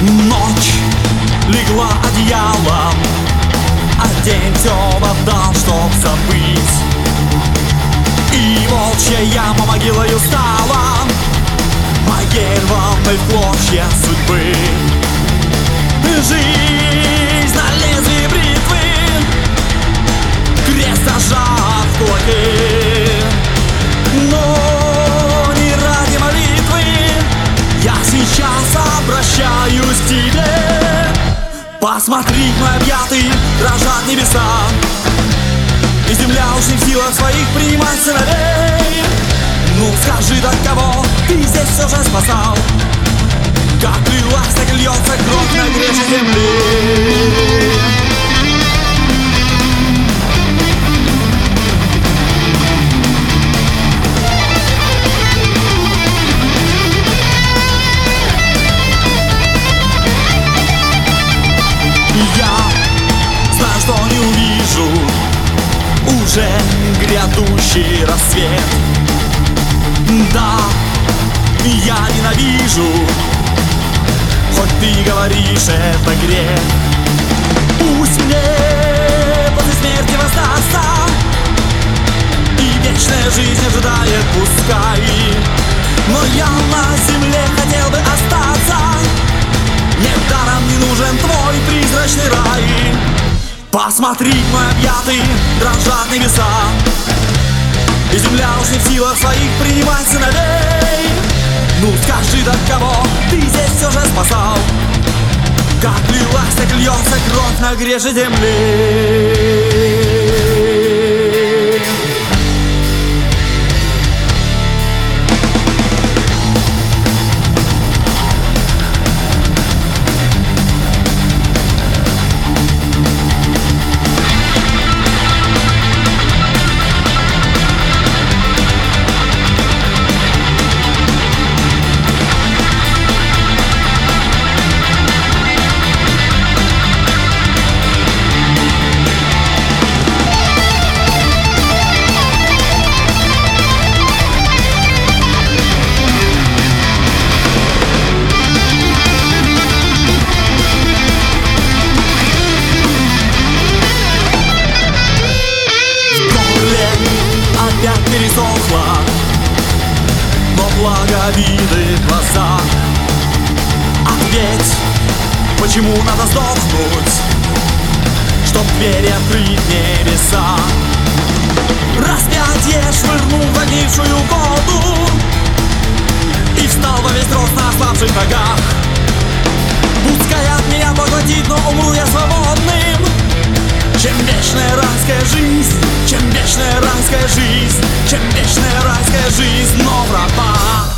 Ночь легла одеялом, а день все отдал, чтоб забыть. И волчья яма могилою стала моей рваной в клочья судьбы. Жизнь на лезвии бритвы, крест зажат в кулаке. Но не ради молитвы я сейчас обращаюсь к тебе. Посмотри, мой объятый, дрожат небеса, и земля уж не в силах своих принимать сыновей. Ну скажи, так кого ты здесь все же спасал? Как лилась, так льется кровь на грешной земле. Я знаю, что не увижу уже грядущий рассвет. Да, я ненавижу, хоть ты говоришь, это грех. Пусть мне после смерти воздастся, и вечная жизнь ожидает, пускай. Но я на земле хотел бы остаться, недаром не нужен твой призрачный рай. Посмотри, мой объятый, дрожат небеса, и земля уж не в силах своих принимать сыновей. Ну скажи, так кого ты здесь все же спасал? Как лилась, так льется кровь на грешной земле. Опять пересохла, но благо виды глаза. Ответь, почему надо сдохнуть, чтоб двери открыть небеса? Распятие швырнул в огнившую воду и встал во весь рост на ослабших ногах. Пускай от меня поглотит, но умру я свободным. Чем вечная райская жизнь, чем вечная райская жизнь, чем вечная райская жизнь, но в рабах.